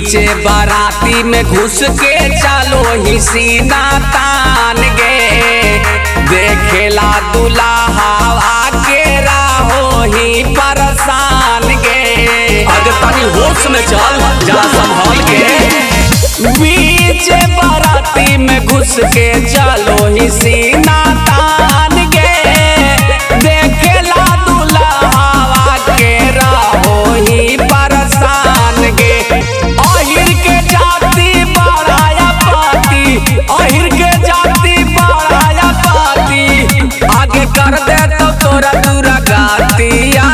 बीचे बाराती में घुस के चालो ही सीना तान गे, देखेला दुल्हा के राहो ही परेशान गे। अगर तनी होश में चल जा संभाल के। बीचे बाराती में घुस के चालो ही सीना तान गे, देखेला दुल्हा के राहो ही परेशान गे। अहिर के जाति बड़ाया पाती, अहिर के जाति बड़ाया पाती, आगे कर दे तो तोरा दूरा गातिया।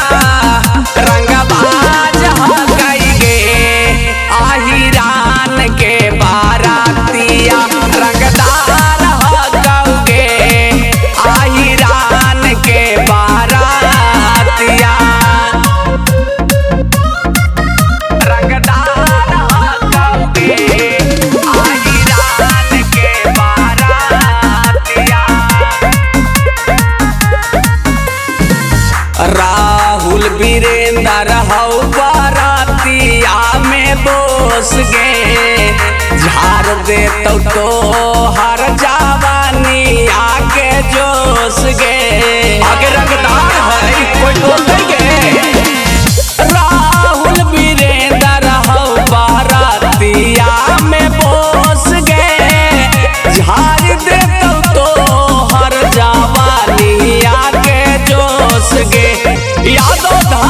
रंगबाज हकई गे अहिरान के बारातिया, रंगदार हकौगे अहिरान के बारातिया। रंगदार हकौगे अहिरान के बारातिया। राहुल वीरेंद्र हौ बारातिया में बोस गे, झाड़ दे तो हर जवानी आके जोश गे। आगे रंगदार है कोई बोल गे। राहुल वीरेंद्र हौ बारातिया में बोस गे, झाड़ दे तो हर जवानी आके जोश गे। यादव